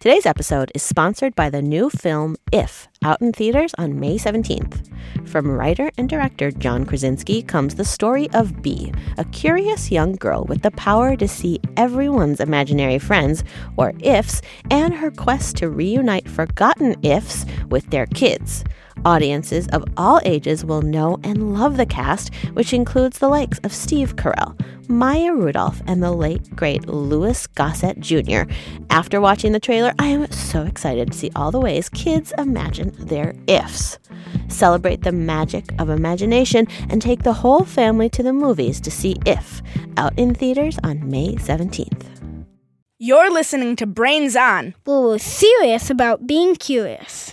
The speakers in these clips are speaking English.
Today's episode is sponsored by the new film If, out in theaters on May 17th. From writer and director John Krasinski comes the story of Bee, a curious young girl with the power to see everyone's imaginary friends, or ifs, and her quest to reunite forgotten ifs with their kids. Audiences of all ages will know and love the cast, which includes the likes of Steve Carell, Maya Rudolph, and the late, great Louis Gossett Jr. After watching the trailer, I am so excited to see all the ways kids imagine their ifs. Celebrate the magic of imagination and take the whole family to the movies to see If, out in theaters on May 17th. You're listening to Brains On. Well, we're serious about being curious.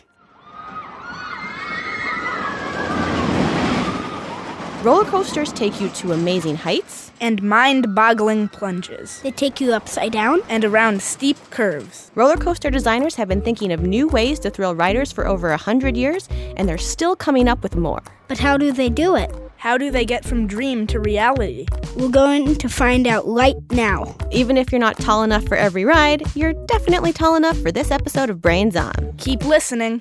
Roller coasters take you to amazing heights And mind-boggling plunges. They take you upside down. And around steep curves. Roller coaster designers have been thinking of new ways to thrill riders for over 100 years, and they're still coming up with more. But how do they do it? How do they get from dream to reality? We're going to find out right now. Even if you're not tall enough for every ride, you're definitely tall enough for this episode of Brains On. Keep listening.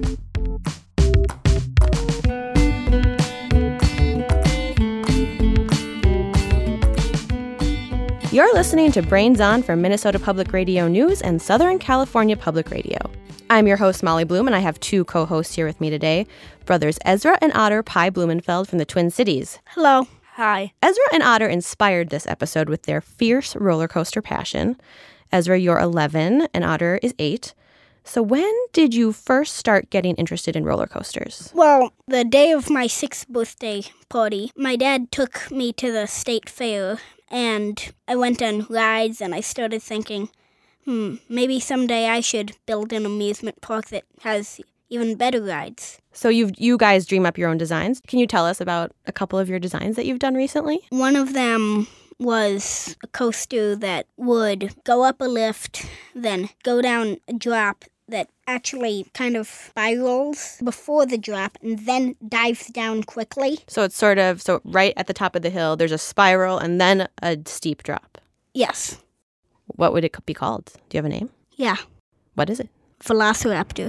You're listening to Brains On from Minnesota Public Radio News and Southern California Public Radio. I'm your host, Molly Bloom, and I have two co-hosts here with me today, brothers Ezra and Otter Pye Blumenfeld from the Twin Cities. Hello. Hi. Ezra and Otter inspired this episode with their fierce roller coaster passion. Ezra, you're 11, and Otter is 8. So when did you first start getting interested in roller coasters? Well, the day of my 6th birthday party, my dad took me to the state fair, and I went on rides, and I started thinking, maybe someday I should build an amusement park that has even better rides. So you guys dream up your own designs. Can you tell us about a couple of your designs that you've done recently? One of them was a coaster that would go up a lift, then go down a drop that actually kind of spirals before the drop and then dives down quickly. So it's so right at the top of the hill, there's a spiral and then a steep drop. Yes. What would it be called? Do you have a name? Yeah. What is it? Velociraptor.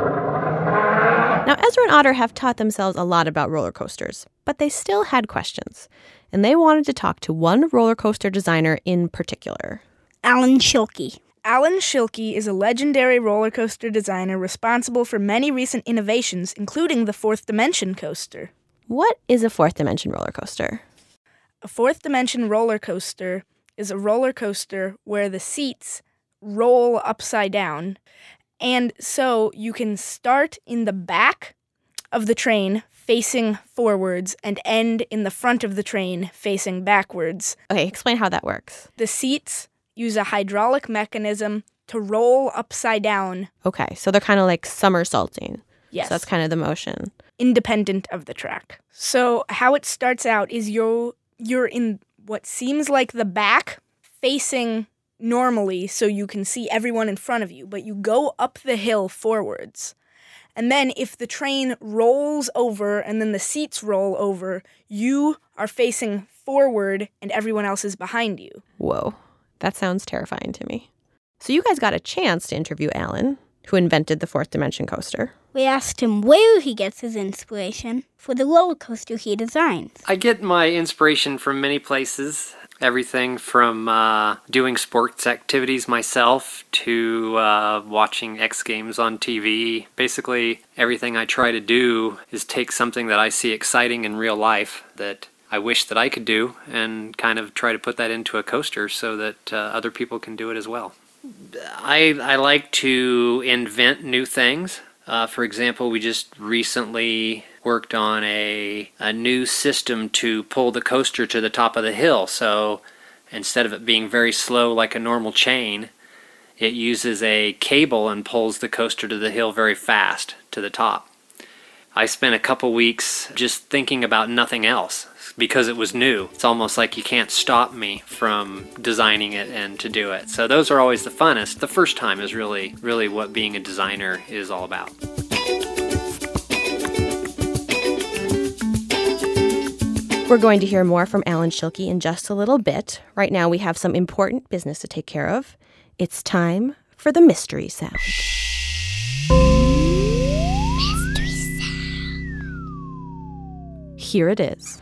Now, Ezra and Otter have taught themselves a lot about roller coasters, but they still had questions. And they wanted to talk to one roller coaster designer in particular. Alan Schilke. Alan Schilke is a legendary roller coaster designer responsible for many recent innovations, including the Fourth Dimension coaster. What is a Fourth Dimension roller coaster? A Fourth Dimension roller coaster is a roller coaster where the seats roll upside down, and so you can start in the back of the train facing forwards and end in the front of the train facing backwards. Okay, explain how that works. The seats use a hydraulic mechanism to roll upside down. Okay, so they're kind of like somersaulting. Yes. So that's kind of the motion. Independent of the track. So how it starts out is you're in what seems like the back, facing normally so you can see everyone in front of you, but you go up the hill forwards. And then if the train rolls over and then the seats roll over, you are facing forward and everyone else is behind you. Whoa. That sounds terrifying to me. So you guys got a chance to interview Alan, who invented the Fourth Dimension coaster. We asked him where he gets his inspiration for the roller coaster he designs. I get my inspiration from many places. Everything from doing sports activities myself to watching X Games on TV. Basically, everything I try to do is take something that I see exciting in real life that I wish that I could do and kind of try to put that into a coaster so that other people can do it as well. I like to invent new things. For example, we just recently worked on a new system to pull the coaster to the top of the hill. So instead of it being very slow like a normal chain, it uses a cable and pulls the coaster to the hill very fast to the top. I spent a couple weeks just thinking about nothing else because it was new. It's almost like you can't stop me from designing it and to do it. So those are always the funnest. The first time is really what being a designer is all about. We're going to hear more from Alan Schilke in just a little bit. Right now we have some important business to take care of. It's time for the mystery sound. Mystery sound. Here it is.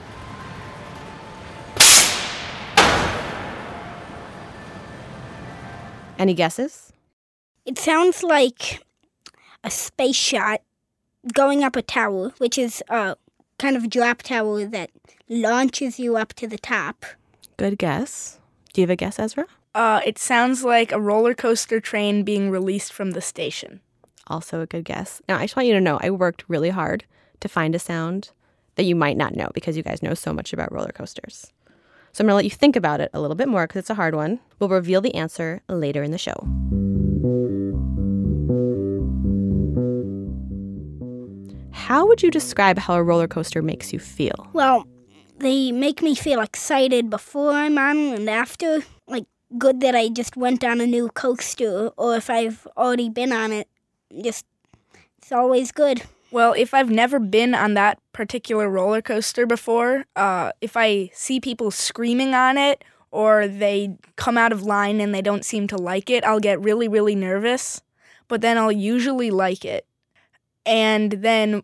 Any guesses? It sounds like a space shot going up a tower, which is a kind of drop tower that launches you up to the top. Good guess. Do you have a guess, Ezra? It sounds like a roller coaster train being released from the station. Also a good guess. Now, I just want you to know I worked really hard to find a sound that you might not know because you guys know so much about roller coasters. So I'm going to let you think about it a little bit more because it's a hard one. We'll reveal the answer later in the show. How would you describe how a roller coaster makes you feel? Well, they make me feel excited before I'm on and after. Like, good that I just went on a new coaster, or if I've already been on it, it's always good. Well, if I've never been on that particular roller coaster before, if I see people screaming on it or they come out of line and they don't seem to like it, I'll get really, really nervous. But then I'll usually like it. And then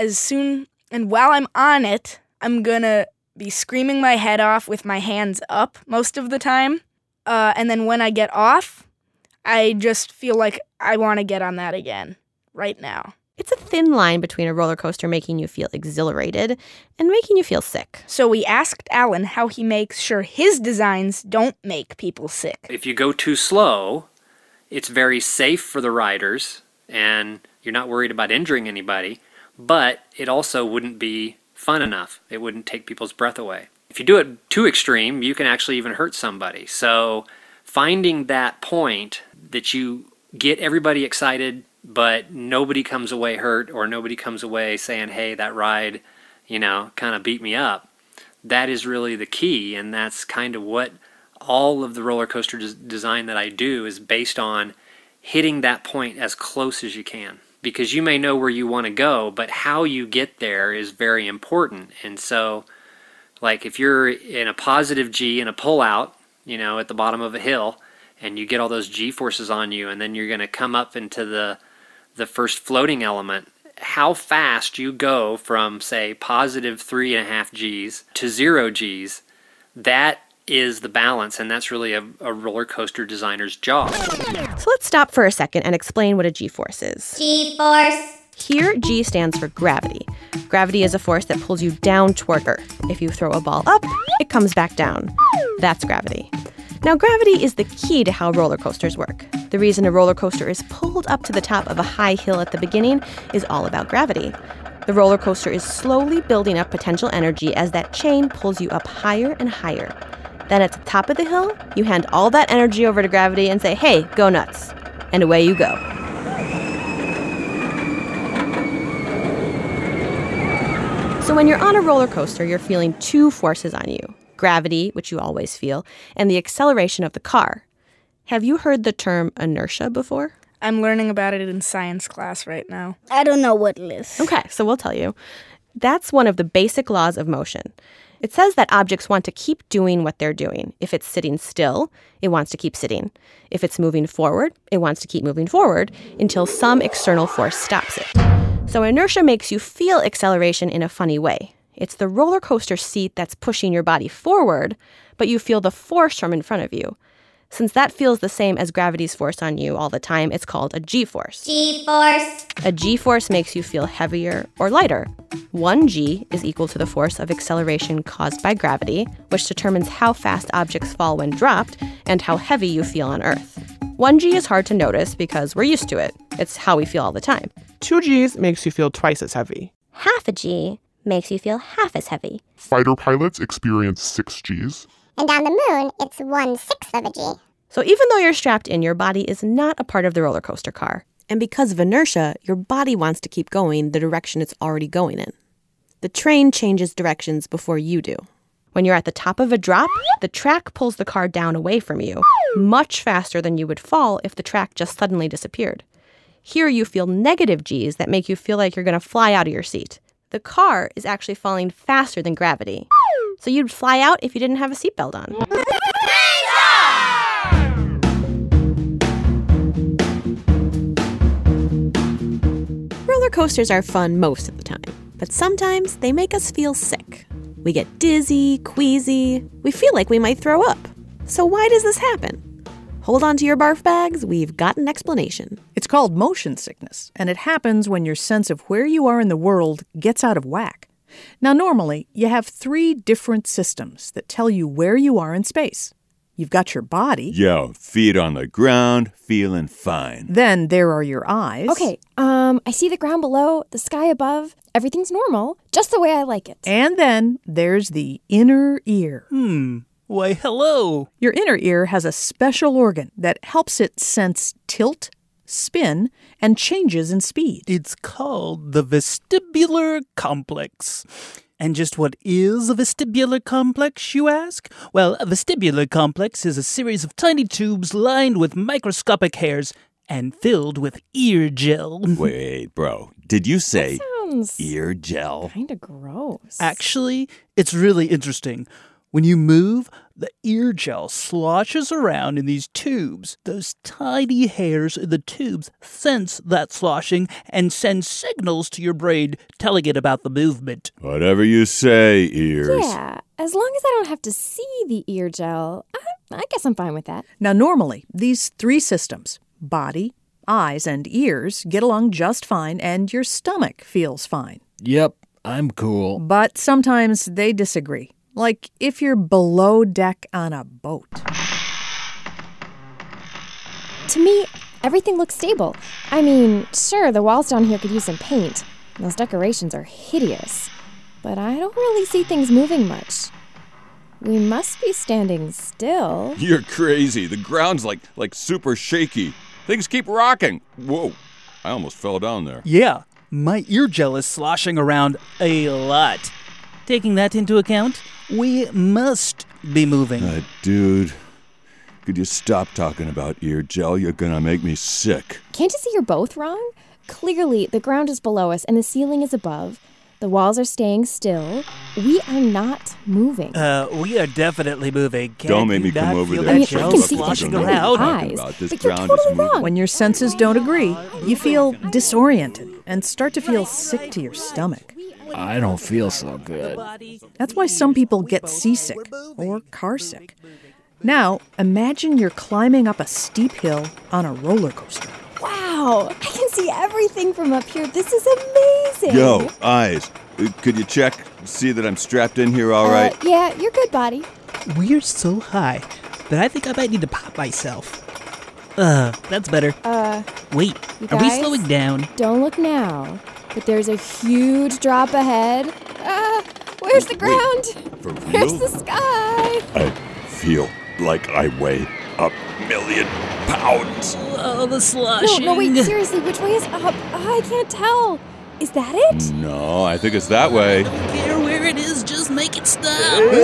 while I'm on it, I'm gonna be screaming my head off with my hands up most of the time. And then when I get off, I just feel like I want to get on that again right now. It's a thin line between a roller coaster making you feel exhilarated and making you feel sick. So we asked Alan how he makes sure his designs don't make people sick. If you go too slow, it's very safe for the riders, and you're not worried about injuring anybody, but it also wouldn't be fun enough. It wouldn't take people's breath away. If you do it too extreme, you can actually even hurt somebody. So finding that point that you get everybody excited, but nobody comes away hurt or nobody comes away saying, hey, that ride, kind of beat me up, that is really the key. And that's kind of what all of the roller coaster design that I do is based on hitting that point as close as you can. Because you may know where you want to go, but how you get there is very important. And so, like if you're in a positive G and a pull-out, at the bottom of a hill, and you get all those G forces on you, and then you're going to come up into the first floating element, how fast you go from, say, positive 3.5 Gs to 0 Gs, that is the balance, and that's really a roller coaster designer's job. So let's stop for a second and explain what a G-force is. G-force. Here, G stands for gravity. Gravity is a force that pulls you down toward Earth. If you throw a ball up, it comes back down. That's gravity. Now, gravity is the key to how roller coasters work. The reason a roller coaster is pulled up to the top of a high hill at the beginning is all about gravity. The roller coaster is slowly building up potential energy as that chain pulls you up higher and higher. Then at the top of the hill, you hand all that energy over to gravity and say, hey, go nuts. And away you go. So when you're on a roller coaster, you're feeling two forces on you. Gravity, which you always feel, and the acceleration of the car. Have you heard the term inertia before? I'm learning about it in science class right now. I don't know what it is. Okay, so we'll tell you. That's one of the basic laws of motion. It says that objects want to keep doing what they're doing. If it's sitting still, it wants to keep sitting. If it's moving forward, it wants to keep moving forward until some external force stops it. So inertia makes you feel acceleration in a funny way. It's the roller coaster seat that's pushing your body forward, but you feel the force from in front of you. Since that feels the same as gravity's force on you all the time, it's called a G-force. G-force. A G-force makes you feel heavier or lighter. 1 G is equal to the force of acceleration caused by gravity, which determines how fast objects fall when dropped and how heavy you feel on Earth. 1 G is hard to notice because we're used to it. It's how we feel all the time. 2 Gs makes you feel twice as heavy. Half a G makes you feel half as heavy. Fighter pilots experience 6 Gs. And on the moon, it's 1/6 of a G. So even though you're strapped in, your body is not a part of the roller coaster car. And because of inertia, your body wants to keep going the direction it's already going in. The train changes directions before you do. When you're at the top of a drop, the track pulls the car down away from you, much faster than you would fall if the track just suddenly disappeared. Here you feel negative Gs that make you feel like you're going to fly out of your seat. The car is actually falling faster than gravity. So you'd fly out if you didn't have a seatbelt on. Roller coasters are fun most of the time, but sometimes they make us feel sick. We get dizzy, queasy, we feel like we might throw up. So why does this happen? Hold on to your barf bags, we've got an explanation. It's called motion sickness, and it happens when your sense of where you are in the world gets out of whack. Now, normally, you have 3 different systems that tell you where you are in space. You've got your body. Yo, feet on the ground, feeling fine. Then there are your eyes. Okay, I see the ground below, the sky above. Everything's normal, just the way I like it. And then there's the inner ear. Why, hello. Your inner ear has a special organ that helps it sense tilt, spin, and changes in speed. It's called the vestibular complex. And just what is a vestibular complex, you ask? Well, a vestibular complex is a series of tiny tubes lined with microscopic hairs and filled with ear gel. Wait, bro. Did you say Sounds ear gel? kind of gross. Actually, it's really interesting. When you move, the ear gel sloshes around in these tubes. Those tiny hairs in the tubes sense that sloshing and send signals to your brain telling it about the movement. Whatever you say, ears. Yeah, as long as I don't have to see the ear gel, I guess I'm fine with that. Now, normally, these 3 systems, body, eyes, and ears, get along just fine, and your stomach feels fine. Yep, I'm cool. But sometimes they disagree. Like if you're below deck on a boat. To me, everything looks stable. I mean, sure, the walls down here could use some paint. Those decorations are hideous. But I don't really see things moving much. We must be standing still. You're crazy. The ground's like super shaky. Things keep rocking. Whoa, I almost fell down there. Yeah, my ear gel is sloshing around a lot. Taking that into account, we must be moving. Dude, could you stop talking about ear gel? You're gonna make me sick. Can't you see you're both wrong? Clearly, the ground is below us and the ceiling is above. The walls are staying still. We are not moving. We are definitely moving. Don't make me come over there. I can see sloshing with around. my eyes, This but you're ground totally is moving. wrong. When your senses don't agree, you feel disoriented and start to feel sick to your stomach. I don't feel so good. That's why some people get seasick or carsick. Now, imagine you're climbing up a steep hill on a roller coaster. Wow, I can see everything from up here. This is amazing. Yo, eyes. Could you check, see that I'm strapped in here all right? Yeah, you're good, body. We're so high that I think I might need to pop myself. That's better. Wait, you are we guys? slowing down? Don't look now, but there's a huge drop ahead. Where's the ground? For Where's real? the sky? I feel like I weigh 1,000,000 pounds. Oh, the sloshing. No, wait, seriously, which way is up? I can't tell. Is that it? No, I think it's that way. Don't care where it is, just make it stop.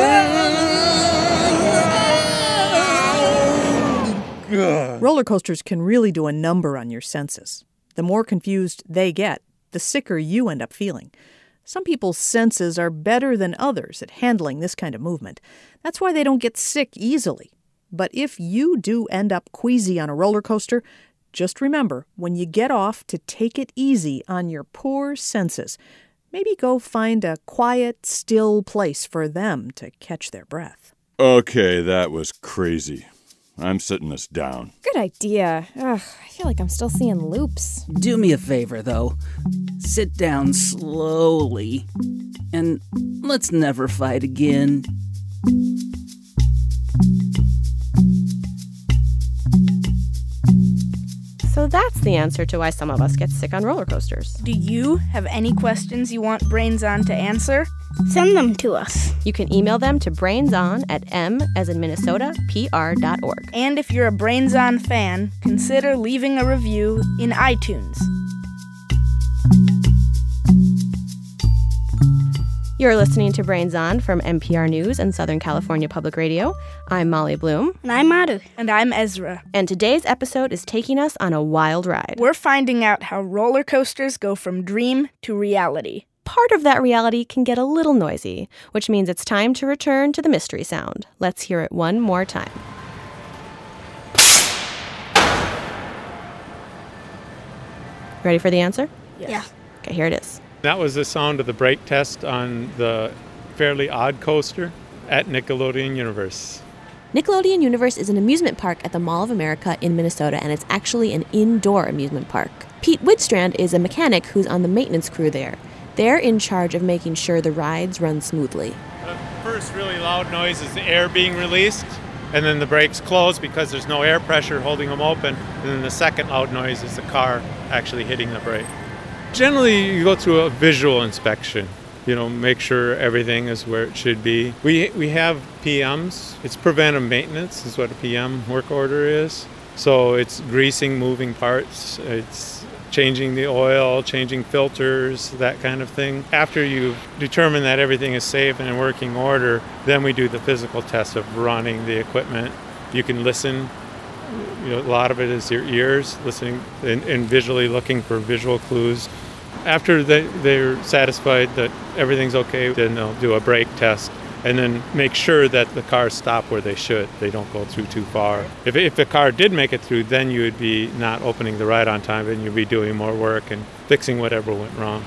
Roller coasters can really do a number on your senses. The more confused they get, the sicker you end up feeling. Some people's senses are better than others at handling this kind of movement. That's why they don't get sick easily. But if you do end up queasy on a roller coaster, just remember, when you get off, to take it easy on your poor senses. Maybe go find a quiet, still place for them to catch their breath. Okay, that was crazy. I'm sitting this down. Good idea. Ugh, I feel like I'm still seeing loops. Do me a favor, though. Sit down slowly. And let's never fight again. So that's the answer to why some of us get sick on roller coasters. Do you have any questions you want Brains On to answer? Send them to us. You can email them to brainson@m.pr.org. And if you're a Brains On fan, consider leaving a review in iTunes. You're listening to Brains On from NPR News and Southern California Public Radio. I'm Molly Bloom. And I'm Maru. And I'm Ezra. And today's episode is taking us on a wild ride. We're finding out how roller coasters go from dream to reality. Part of that reality can get a little noisy, which means it's time to return to the mystery sound. Let's hear it one more time. Ready for the answer? Yes. Yeah. Okay, here it is. That was the sound of the brake test on the Fairly Odd Coaster at Nickelodeon Universe. Nickelodeon Universe is an amusement park at the Mall of America in Minnesota, and it's actually an indoor amusement park. Pete Widstrand is a mechanic who's on the maintenance crew there. They're in charge of making sure the rides run smoothly. The first really loud noise is the air being released, and then the brakes close because there's no air pressure holding them open, and then the second loud noise is the car actually hitting the brake. Generally, you go through a visual inspection. Make sure everything is where it should be. We have PMs. It's preventive maintenance is what a PM work order is. So it's greasing moving parts. It's changing the oil, changing filters, that kind of thing. After you've determined that everything is safe and in working order, then we do the physical test of running the equipment. You can listen. A lot of it is your ears, listening and visually looking for visual clues. After they're satisfied that everything's okay, then they'll do a brake test and then make sure that the cars stop where they should. They don't go through too far. If the car did make it through, then you would be not opening the ride on time and you'd be doing more work and fixing whatever went wrong.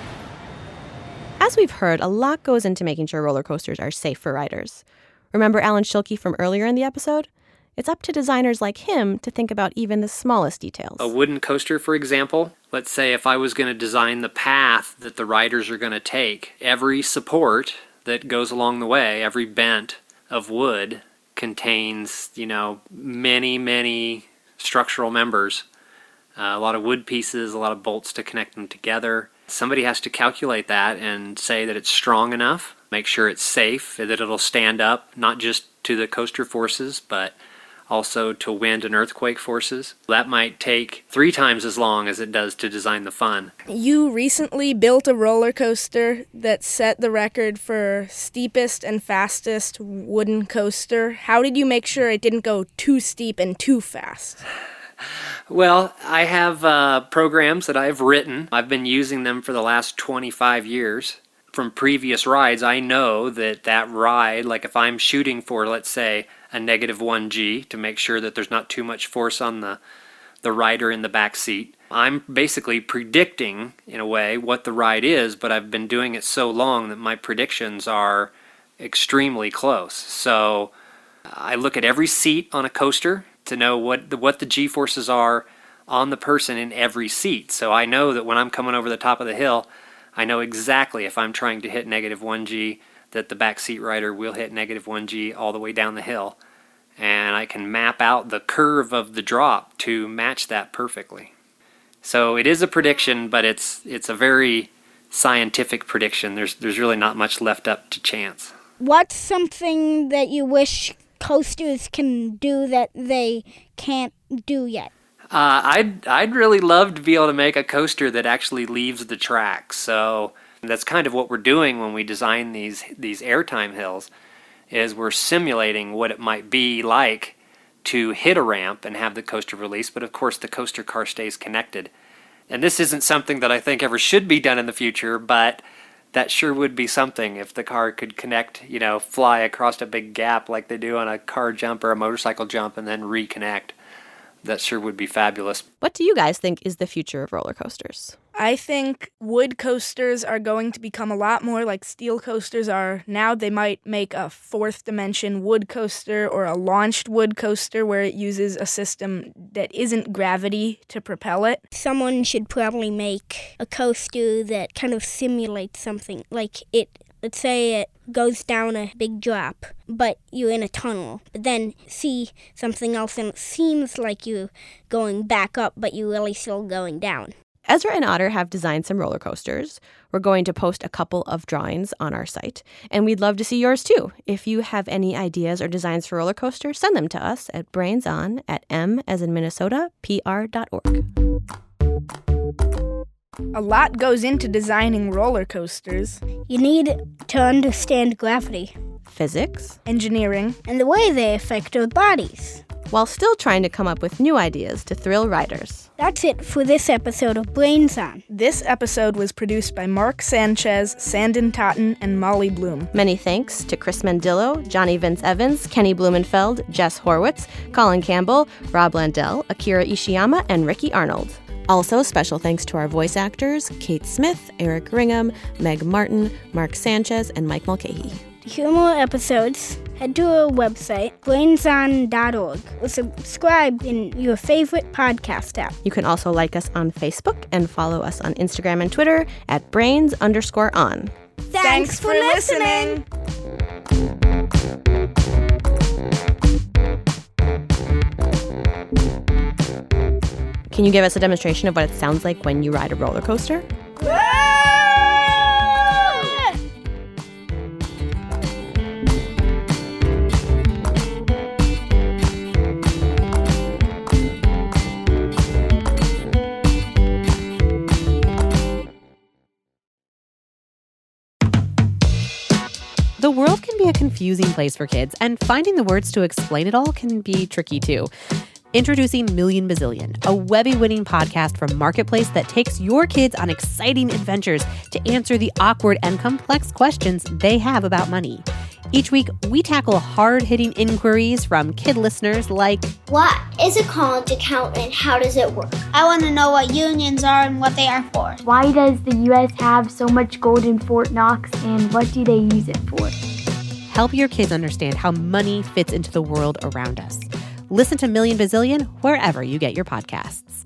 As we've heard, a lot goes into making sure roller coasters are safe for riders. Remember Alan Schilke from earlier in the episode? It's up to designers like him to think about even the smallest details. A wooden coaster, for example, let's say if I was going to design the path that the riders are going to take, every support that goes along the way, every bent of wood contains, many, many structural members, a lot of wood pieces, a lot of bolts to connect them together. Somebody has to calculate that and say that it's strong enough, make sure it's safe, that it'll stand up, not just to the coaster forces, but also to wind and earthquake forces. That might take 3 times as long as it does to design the fun. You recently built a roller coaster that set the record for steepest and fastest wooden coaster. How did you make sure it didn't go too steep and too fast? Well, I have programs that I've written. I've been using them for the last 25 years. From previous rides, I know that ride, like if I'm shooting for, let's say, a -1G to make sure that there's not too much force on the rider in the back seat, I'm basically predicting, in a way, what the ride is, but I've been doing it so long that my predictions are extremely close. So I look at every seat on a coaster to know what the G-forces are on the person in every seat. So I know that when I'm coming over the top of the hill, I know exactly if I'm trying to hit -1G that the back seat rider will hit -1G all the way down the hill. And I can map out the curve of the drop to match that perfectly. So it is a prediction, but it's a very scientific prediction. There's really not much left up to chance. What's something that you wish coasters can do that they can't do yet? I'd really love to be able to make a coaster that actually leaves the track. So that's kind of what we're doing when we design these airtime hills, is we're simulating what it might be like to hit a ramp and have the coaster release, but of course the coaster car stays connected. And this isn't something that I think ever should be done in the future, but that sure would be something if the car could connect, fly across a big gap like they do on a car jump or a motorcycle jump and then reconnect. That sure would be fabulous. What do you guys think is the future of roller coasters? I think wood coasters are going to become a lot more like steel coasters are now. They might make a 4th dimension wood coaster or a launched wood coaster where it uses a system that isn't gravity to propel it. Someone should probably make a coaster that kind of simulates something. Like let's say it goes down a big drop, but you're in a tunnel. But then see something else and it seems like you're going back up, but you're really still going down. Ezra and Otter have designed some roller coasters. We're going to post a couple of drawings on our site, and we'd love to see yours too. If you have any ideas or designs for roller coasters, send them to us at brainson@m.pr.org. A lot goes into designing roller coasters. You need to understand gravity, physics, engineering, and the way they affect our bodies, while still trying to come up with new ideas to thrill riders. That's it for this episode of Brains On. This episode was produced by Mark Sanchez, Sandon Totten, and Molly Bloom. Many thanks to Chris Mandillo, Johnny Vince Evans, Kenny Blumenfeld, Jess Horwitz, Colin Campbell, Rob Landell, Akira Ishiyama, and Ricky Arnold. Also, special thanks to our voice actors, Kate Smith, Eric Ringham, Meg Martin, Mark Sanchez, and Mike Mulcahy. To hear more episodes, head to our website, brainson.org, or subscribe in your favorite podcast app. You can also like us on Facebook and follow us on Instagram and Twitter at brains_on. Thanks for listening! Can you give us a demonstration of what it sounds like when you ride a roller coaster? The world can be a confusing place for kids, and finding the words to explain it all can be tricky too. Introducing Million Bazillion, a Webby-winning podcast from Marketplace that takes your kids on exciting adventures to answer the awkward and complex questions they have about money. Each week, we tackle hard-hitting inquiries from kid listeners like, what is a college account and how does it work? I want to know what unions are and what they are for. Why does the U.S. have so much gold in Fort Knox and what do they use it for? Help your kids understand how money fits into the world around us. Listen to Million Bazillion wherever you get your podcasts.